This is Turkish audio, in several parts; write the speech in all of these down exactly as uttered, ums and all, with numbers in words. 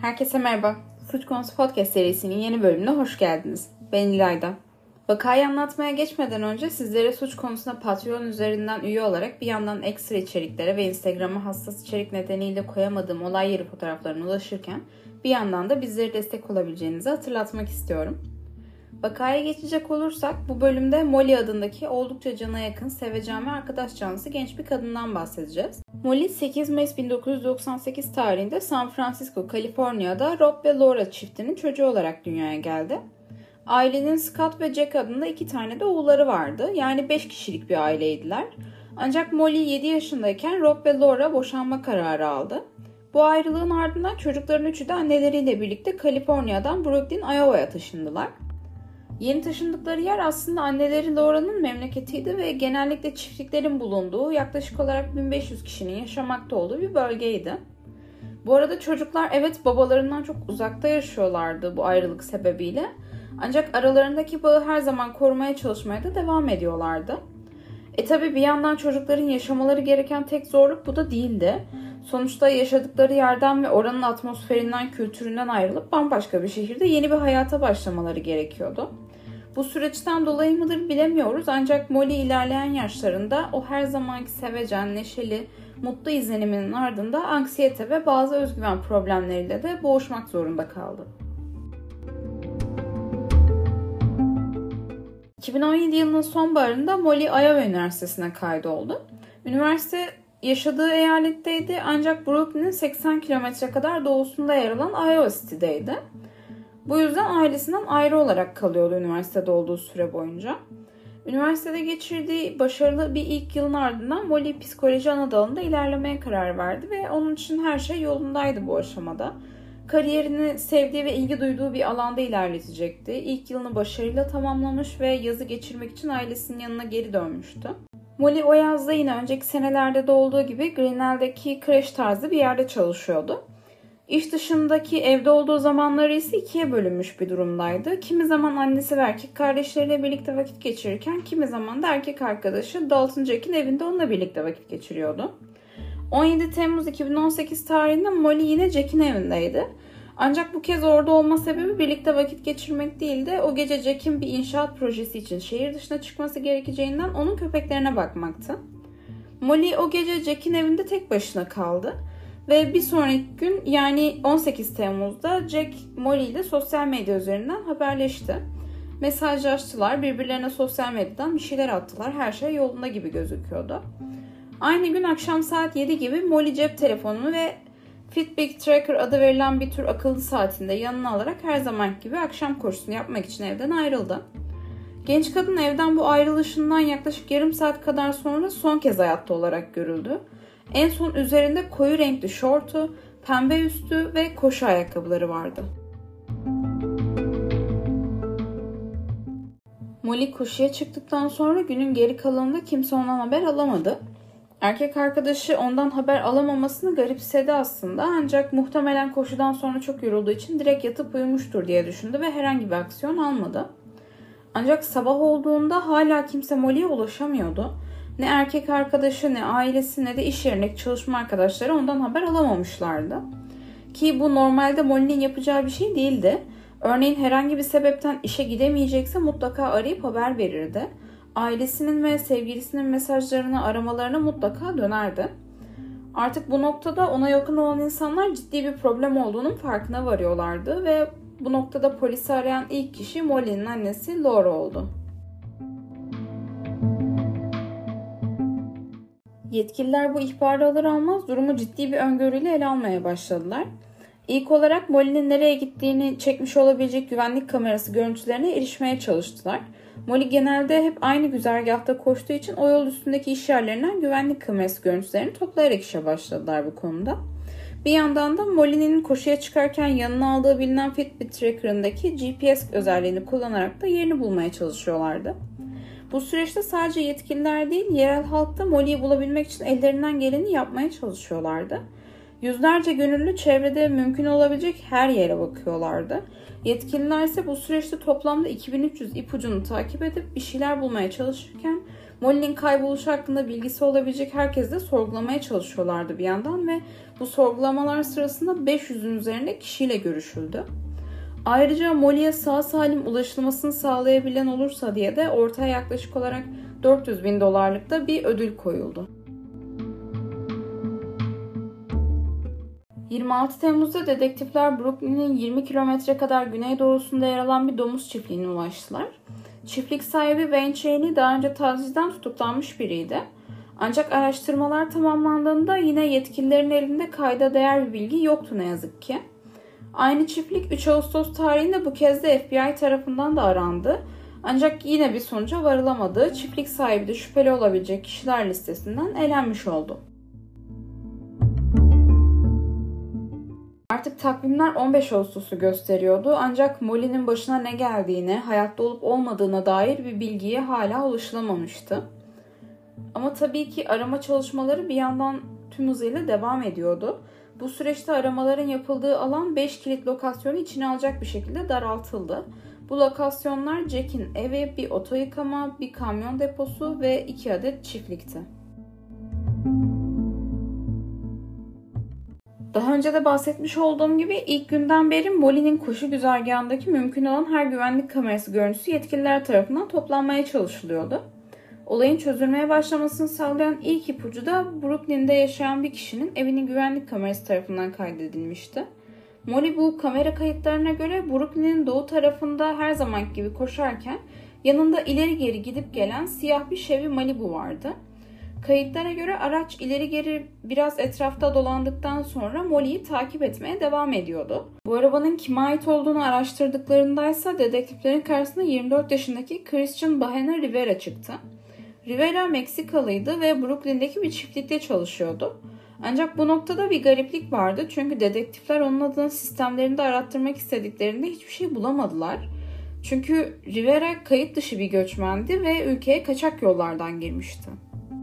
Herkese merhaba. Suç Konusu Podcast serisinin yeni bölümüne hoş geldiniz. Ben İlayda. Vakayı anlatmaya geçmeden önce sizlere suç konusuna Patreon üzerinden üye olarak bir yandan ekstra içeriklere ve Instagram'a hassas içerik nedeniyle koyamadığım olay yeri fotoğraflarına ulaşırken bir yandan da bizlere destek olabileceğinizi hatırlatmak istiyorum. Vakaya geçecek olursak bu bölümde Molly adındaki oldukça cana yakın, sevecen ve arkadaş canlısı genç bir kadından bahsedeceğiz. Molly sekiz Mayıs bin dokuz yüz doksan sekiz tarihinde San Francisco, Kaliforniya'da Rob ve Laura çiftinin çocuğu olarak dünyaya geldi. Ailenin Scott ve Jack adında iki tane de oğulları vardı. Yani beş kişilik bir aileydiler. Ancak Molly yedi yaşındayken Rob ve Laura boşanma kararı aldı. Bu ayrılığın ardından çocukların üçü de anneleriyle birlikte Kaliforniya'dan Brooklyn, Iowa'ya taşındılar. Yeni taşındıkları yer aslında anneleri Laura'nın memleketiydi ve genellikle çiftliklerin bulunduğu yaklaşık olarak bin beş yüz kişinin yaşamakta olduğu bir bölgeydi. Bu arada çocuklar evet babalarından çok uzakta yaşıyorlardı bu ayrılık sebebiyle. Ancak aralarındaki bağı her zaman korumaya çalışmaya da devam ediyorlardı. E tabi bir yandan çocukların yaşamaları gereken tek zorluk bu da değildi. Sonuçta yaşadıkları yerden ve oranın atmosferinden, kültüründen ayrılıp bambaşka bir şehirde yeni bir hayata başlamaları gerekiyordu. Bu süreçten dolayı mıdır bilemiyoruz ancak Molly ilerleyen yaşlarında o her zamanki sevecen, neşeli, mutlu izleniminin ardında anksiyete ve bazı özgüven problemleriyle de boğuşmak zorunda kaldı. iki bin on yedi yılının sonbaharında Molly Iowa Üniversitesi'ne kaydoldu. Üniversite yaşadığı eyaletteydi ancak Brooklyn'in seksen kilometre kadar doğusunda yer alan Iowa City'deydi. Bu yüzden ailesinden ayrı olarak kalıyordu üniversitede olduğu süre boyunca. Üniversitede geçirdiği başarılı bir ilk yılın ardından Molly psikoloji ana dalında ilerlemeye karar verdi ve onun için her şey yolundaydı bu aşamada. Kariyerini sevdiği ve ilgi duyduğu bir alanda ilerletecekti. İlk yılını başarıyla tamamlamış ve yazı geçirmek için ailesinin yanına geri dönmüştü. Molly o yazda yine önceki senelerde de olduğu gibi Grinnell'deki kreş tarzı bir yerde çalışıyordu. İş dışındaki evde olduğu zamanları ise ikiye bölünmüş bir durumdaydı. Kimi zaman annesi ve erkek kardeşleriyle birlikte vakit geçirirken kimi zaman da erkek arkadaşı Dalton Jack'in evinde onunla birlikte vakit geçiriyordu. on yedi Temmuz iki bin on sekiz tarihinde Molly yine Jack'in evindeydi. Ancak bu kez orada olma sebebi birlikte vakit geçirmek değildi. O gece Jack'in bir inşaat projesi için şehir dışına çıkması gerekeceğinden onun köpeklerine bakmaktı. Molly o gece Jack'in evinde tek başına kaldı. Ve bir sonraki gün yani on sekiz Temmuz'da Jack Molly ile sosyal medya üzerinden haberleşti. Mesajlaştılar, birbirlerine sosyal medyadan bir şeyler attılar. Her şey yolunda gibi gözüküyordu. Aynı gün akşam saat yedi gibi Molly cep telefonunu ve Fitbit Tracker adı verilen bir tür akıllı saatinde yanına alarak her zamanki gibi akşam koşusunu yapmak için evden ayrıldı. Genç kadın evden bu ayrılışından yaklaşık yarım saat kadar sonra son kez hayatta olarak görüldü. En son üzerinde koyu renkli şortu, pembe üstü ve koşu ayakkabıları vardı. Molly koşuya çıktıktan sonra günün geri kalanında kimse ondan haber alamadı. Erkek arkadaşı ondan haber alamamasını garipsedi aslında ancak muhtemelen koşudan sonra çok yorulduğu için direkt yatıp uyumuştur diye düşündü ve herhangi bir aksiyon almadı. Ancak sabah olduğunda hala kimse Molly'ye ulaşamıyordu. Ne erkek arkadaşı, ne ailesi, ne de iş yerindeki çalışma arkadaşları ondan haber alamamışlardı. Ki bu normalde Molly'nin yapacağı bir şey değildi. Örneğin herhangi bir sebepten işe gidemeyecekse mutlaka arayıp haber verirdi. Ailesinin ve sevgilisinin mesajlarını, aramalarına mutlaka dönerdi. Artık bu noktada ona yakın olan insanlar ciddi bir problem olduğunun farkına varıyorlardı ve bu noktada polisi arayan ilk kişi Molly'nin annesi Laura oldu. Yetkililer bu ihbarı alır almaz durumu ciddi bir öngörüyle ele almaya başladılar. İlk olarak Molly'nin nereye gittiğini çekmiş olabilecek güvenlik kamerası görüntülerine erişmeye çalıştılar. Molly genelde hep aynı güzergahta koştuğu için o yol üstündeki iş yerlerinden güvenlik kamerası görüntülerini toplayarak işe başladılar bu konuda. Bir yandan da Molly'nin koşuya çıkarken yanına aldığı bilinen Fitbit Tracker'ındaki G P S özelliğini kullanarak da yerini bulmaya çalışıyorlardı. Bu süreçte sadece yetkililer değil, yerel halk da Molly'yi bulabilmek için ellerinden geleni yapmaya çalışıyorlardı. Yüzlerce gönüllü çevrede mümkün olabilecek her yere bakıyorlardı. Yetkililer ise bu süreçte toplamda iki bin üç yüz ipucunu takip edip bir şeyler bulmaya çalışırken Molly'nin kayboluşu hakkında bilgisi olabilecek herkes de sorgulamaya çalışıyorlardı bir yandan ve bu sorgulamalar sırasında beş yüzün üzerinde kişiyle görüşüldü. Ayrıca Molly'ye sağ salim ulaşılmasını sağlayabilen olursa diye de ortaya yaklaşık olarak dört yüz bin dolarlık da bir ödül koyuldu. yirmi altı Temmuz'da dedektifler Brooklyn'in yirmi kilometre kadar güneydoğusunda yer alan bir domuz çiftliğine ulaştılar. Çiftlik sahibi Wayne Cheney daha önce tacizden tutuklanmış biriydi. Ancak araştırmalar tamamlandığında yine yetkililerin elinde kayda değer bir bilgi yoktu ne yazık ki. Aynı çiftlik üç Ağustos tarihinde bu kez de F B I tarafından da arandı. Ancak yine bir sonuca varılamadı. Çiftlik sahibi de şüpheli olabilecek kişiler listesinden elenmiş oldu. Artık takvimler on beş Ağustos'u gösteriyordu ancak Molly'nin başına ne geldiğine, hayatta olup olmadığına dair bir bilgiye hala ulaşılamamıştı. Ama tabii ki arama çalışmaları bir yandan tüm hızıyla devam ediyordu. Bu süreçte aramaların yapıldığı alan beş kilit lokasyonu içine alacak bir şekilde daraltıldı. Bu lokasyonlar Jack'in evi, bir oto yıkama, bir kamyon deposu ve iki adet çiftlikti. Daha önce de bahsetmiş olduğum gibi ilk günden beri Molly'nin koşu güzergahındaki mümkün olan her güvenlik kamerası görüntüsü yetkililer tarafından toplanmaya çalışılıyordu. Olayın çözülmeye başlamasını sağlayan ilk ipucu da Brooklyn'de yaşayan bir kişinin evinin güvenlik kamerası tarafından kaydedilmişti. Molly bu kamera kayıtlarına göre Brooklyn'in doğu tarafında her zamanki gibi koşarken yanında ileri geri gidip gelen siyah bir Chevy Malibu vardı. Kayıtlara göre araç ileri geri biraz etrafta dolandıktan sonra Molly'yi takip etmeye devam ediyordu. Bu arabanın kime ait olduğunu araştırdıklarındaysa dedektiflerin karşısına yirmi dört yaşındaki Christian Bahena Rivera çıktı. Rivera Meksikalıydı ve Brooklyn'deki bir çiftlikte çalışıyordu. Ancak bu noktada bir gariplik vardı çünkü dedektifler onun adını sistemlerinde arattırmak istediklerinde hiçbir şey bulamadılar. Çünkü Rivera kayıt dışı bir göçmendi ve ülkeye kaçak yollardan girmişti.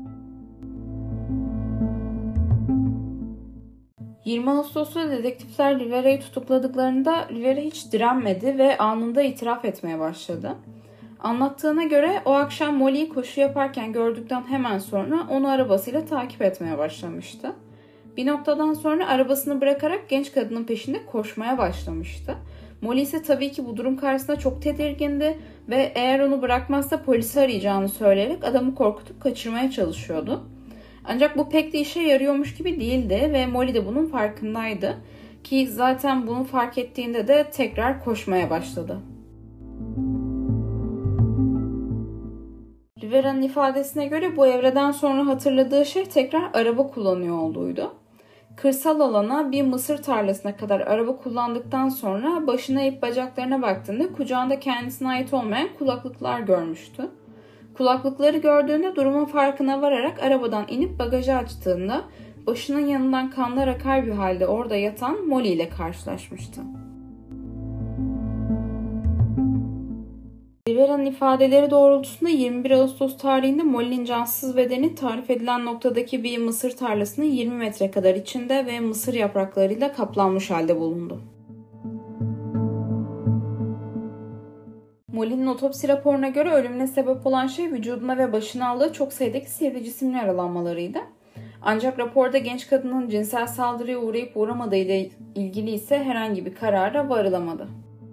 yirmi Ağustos'ta dedektifler Rivera'yı tutukladıklarında Rivera hiç direnmedi ve anında itiraf etmeye başladı. Anlattığına göre o akşam Molly'yi koşu yaparken gördükten hemen sonra onu arabasıyla takip etmeye başlamıştı. Bir noktadan sonra arabasını bırakarak genç kadının peşinde koşmaya başlamıştı. Molly ise tabii ki bu durum karşısında çok tedirgindi ve eğer onu bırakmazsa polisi arayacağını söyleyerek adamı korkutup kaçırmaya çalışıyordu. Ancak bu pek de işe yarıyormuş gibi değildi ve Molly de bunun farkındaydı. Ki zaten bunu fark ettiğinde de tekrar koşmaya başladı. Rivera'nın ifadesine göre bu evreden sonra hatırladığı şey tekrar araba kullanıyor olduğuydu. Kırsal alana bir mısır tarlasına kadar araba kullandıktan sonra başına eğip bacaklarına baktığında kucağında kendisine ait olmayan kulaklıklar görmüştü. Kulaklıkları gördüğünde durumun farkına vararak arabadan inip bagajı açtığında başının yanından kanlar akar bir halde orada yatan Molly ile karşılaşmıştı. Rivera'nın ifadeleri doğrultusunda yirmi bir Ağustos tarihinde Molly'nin cansız bedeni tarif edilen noktadaki bir mısır tarlasının yirmi metre kadar içinde ve mısır yapraklarıyla kaplanmış halde bulundu. Molly'nin otopsi raporuna göre ölümüne sebep olan şey vücuduna ve başına aldığı çok sayıdaki sivri cisimli yaralanmalarıydı. Ancak raporda genç kadının cinsel saldırıya uğrayıp uğramadığı ile ilgili ise herhangi bir karara varılamadı.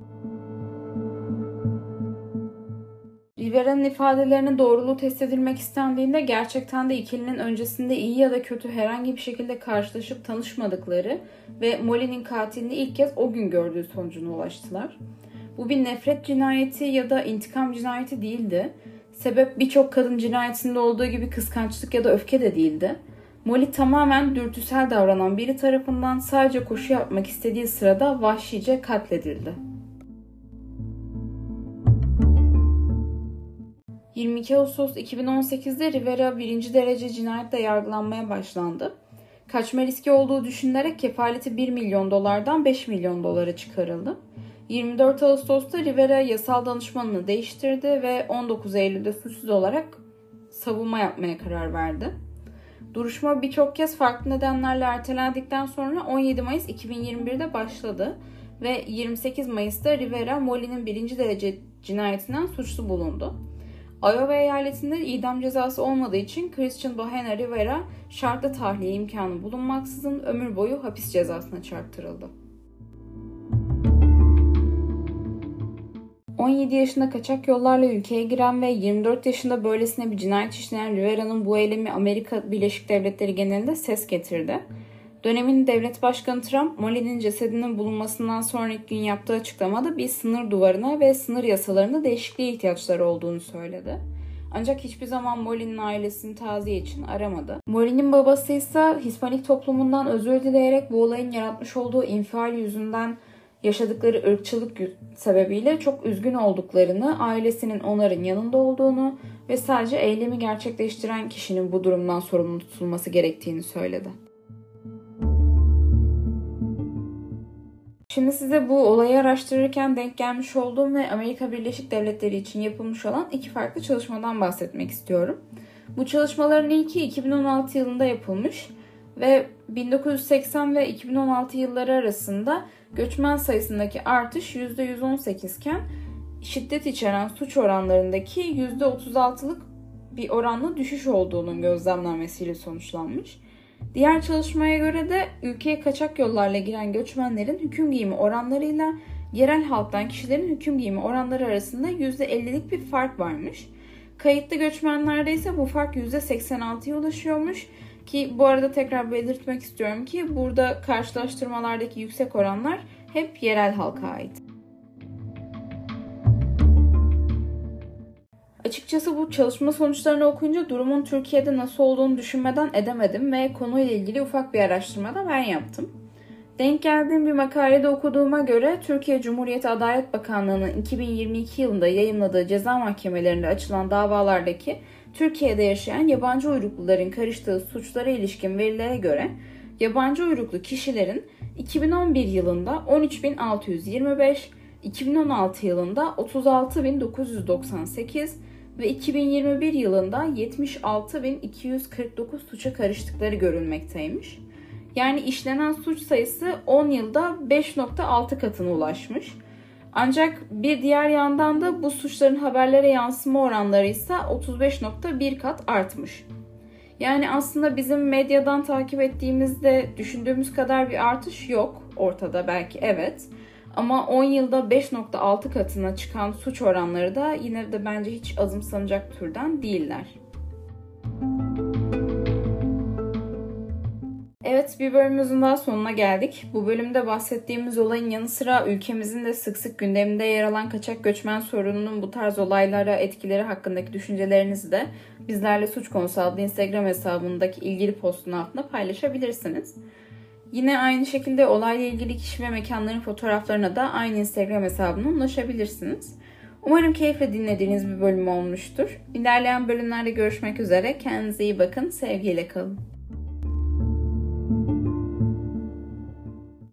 Rivera'nın ifadelerinin doğruluğu test edilmek istendiğinde gerçekten de ikilinin öncesinde iyi ya da kötü herhangi bir şekilde karşılaşıp tanışmadıkları ve Molly'nin katilini ilk kez o gün gördüğü sonucuna ulaştılar. Bu bir nefret cinayeti ya da intikam cinayeti değildi. Sebep birçok kadın cinayetinde olduğu gibi kıskançlık ya da öfke de değildi. Molly tamamen dürtüsel davranan biri tarafından sadece koşu yapmak istediği sırada vahşice katledildi. yirmi iki Ağustos iki bin on sekizde Rivera birinci derece cinayetle yargılanmaya başlandı. Kaçma riski olduğu düşünülerek kefaleti bir milyon dolardan beş milyon dolara çıkarıldı. yirmi dört Ağustos'ta Rivera yasal danışmanını değiştirdi ve on dokuz Eylül'de suçsuz olarak savunma yapmaya karar verdi. Duruşma birçok kez farklı nedenlerle ertelendikten sonra on yedi Mayıs iki bin yirmi birde başladı ve yirmi sekiz Mayıs'ta Rivera Molly'nin birinci derece cinayetinden suçlu bulundu. Iowa eyaletinde idam cezası olmadığı için Christian Bahena Rivera şartlı tahliye imkanı bulunmaksızın ömür boyu hapis cezasına çarptırıldı. on yedi yaşında kaçak yollarla ülkeye giren ve yirmi dört yaşında böylesine bir cinayet işleyen Rivera'nın bu eylemi Amerika Birleşik Devletleri genelinde ses getirdi. Dönemin devlet başkanı Trump, Molly'nin cesedinin bulunmasından sonraki gün yaptığı açıklamada bir sınır duvarına ve sınır yasalarında değişikliğe ihtiyaçları olduğunu söyledi. Ancak hiçbir zaman Molly'nin ailesini taziye için aramadı. Molly'nin babası ise Hispanik toplumundan özür dileyerek bu olayın yaratmış olduğu infial yüzünden yaşadıkları ırkçılık sebebiyle çok üzgün olduklarını, ailesinin onların yanında olduğunu ve sadece eylemi gerçekleştiren kişinin bu durumdan sorumlu tutulması gerektiğini söyledi. Şimdi size bu olayı araştırırken denk gelmiş olduğum ve Amerika Birleşik Devletleri için yapılmış olan iki farklı çalışmadan bahsetmek istiyorum. Bu çalışmaların ilki iki bin on altı yılında yapılmış ve bin dokuz yüz seksen ve iki bin on altı yılları arasında göçmen sayısındaki artış yüzde yüz on sekiz iken şiddet içeren suç oranlarındaki yüzde otuz altılık bir oranla düşüş olduğunun gözlemlenmesiyle sonuçlanmış. Diğer çalışmaya göre de ülkeye kaçak yollarla giren göçmenlerin hüküm giyimi oranlarıyla yerel halktan kişilerin hüküm giyimi oranları arasında yüzde ellilik bir fark varmış. Kayıtlı göçmenlerde ise bu fark yüzde seksen altıya ulaşıyormuş. Ki bu arada tekrar belirtmek istiyorum ki burada karşılaştırmalardaki yüksek oranlar hep yerel halka ait. Açıkçası bu çalışma sonuçlarını okuyunca durumun Türkiye'de nasıl olduğunu düşünmeden edemedim ve konuyla ilgili ufak bir araştırma da ben yaptım. Denk geldiğim bir makalede okuduğuma göre Türkiye Cumhuriyeti Adalet Bakanlığı'nın iki bin yirmi iki yılında yayımladığı ceza mahkemelerinde açılan davalardaki Türkiye'de yaşayan yabancı uyrukluların karıştığı suçlara ilişkin verilere göre yabancı uyruklu kişilerin iki bin on bir yılında on üç bin altı yüz yirmi beş, iki bin on altı yılında otuz altı bin dokuz yüz doksan sekiz ve iki bin yirmi bir yılında yetmiş altı bin iki yüz kırk dokuz suça karıştıkları görülmekteymiş. Yani işlenen suç sayısı on yılda beş nokta altı katına ulaşmış. Ancak bir diğer yandan da bu suçların haberlere yansıma oranları ise otuz beş nokta bir kat artmış. Yani aslında bizim medyadan takip ettiğimizde düşündüğümüz kadar bir artış yok ortada, belki evet. Ama on yılda beş nokta altı katına çıkan suç oranları da yine de bence hiç azımsanacak türden değiller. Evet, bir bölümümüzün daha sonuna geldik. Bu bölümde bahsettiğimiz olayın yanı sıra ülkemizin de sık sık gündeminde yer alan kaçak göçmen sorununun bu tarz olaylara etkileri hakkındaki düşüncelerinizi de Bizlerle Suç Konusu adlı Instagram hesabındaki ilgili postun altında paylaşabilirsiniz. Yine aynı şekilde olayla ilgili kişi ve mekanların fotoğraflarına da aynı Instagram hesabına ulaşabilirsiniz. Umarım keyifle dinlediğiniz bir bölüm olmuştur. İlerleyen bölümlerde görüşmek üzere. Kendinize iyi bakın. Sevgiyle kalın.